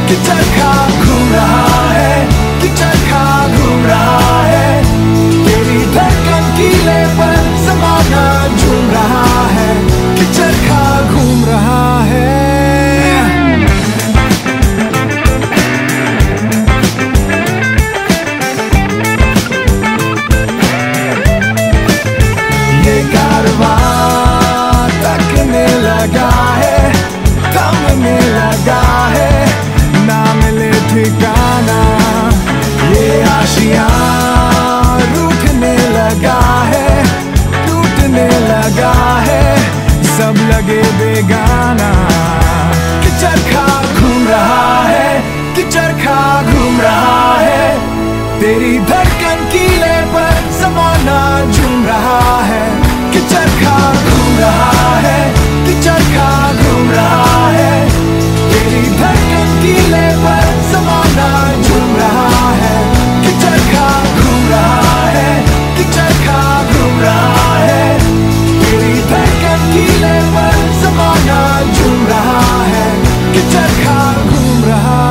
कि चरखा घूम रहा है, कि चरखा घूम रहा है। तेरी धड़कन कीले पर ज़माना झूम रहा है, कि चरखा घूम रहा है। ये कारवां तकने लगा है, थमने लगा है, ना मिले ठिकाना। ये आशियां रूठने लगा है, टूटने लगा है, सब लगे बेगाना। कि चरखा घूम रहा है, कि चरखा घूम रहा है। तेरी धड़कन कीले पर ज़माना झूम रहा है, कि चरखा घूम रहा है, कि चरखा घूम रहा है। तेरी धड़कन कीले पर ज़माना झूम रहा है, कि चरखा घूम रहा है, कि चरखा घूम रहा है। तेरी धड़कन कीले पर ज़माना झूम रहा है, कि चरखा घूम रहा है।